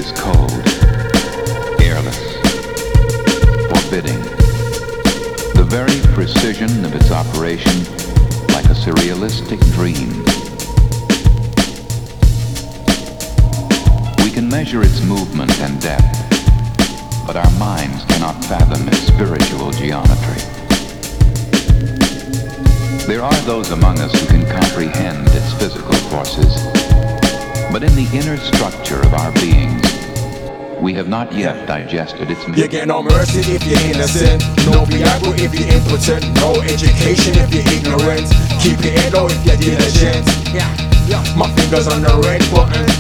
is cold, airless, forbidding. The very precision of its operation, like a surrealistic dream. We can measure its movement and depth, but our minds cannot fathom its spiritual geometry. There are those among us who can comprehend its physical forces, but in the inner structure of our beings, we have not yet digested its meaning. You get no mercy if you're innocent, no Viagra if you're impotent, no education if you're ignorant, keep your head low if you're diligent. My fingers on the red button,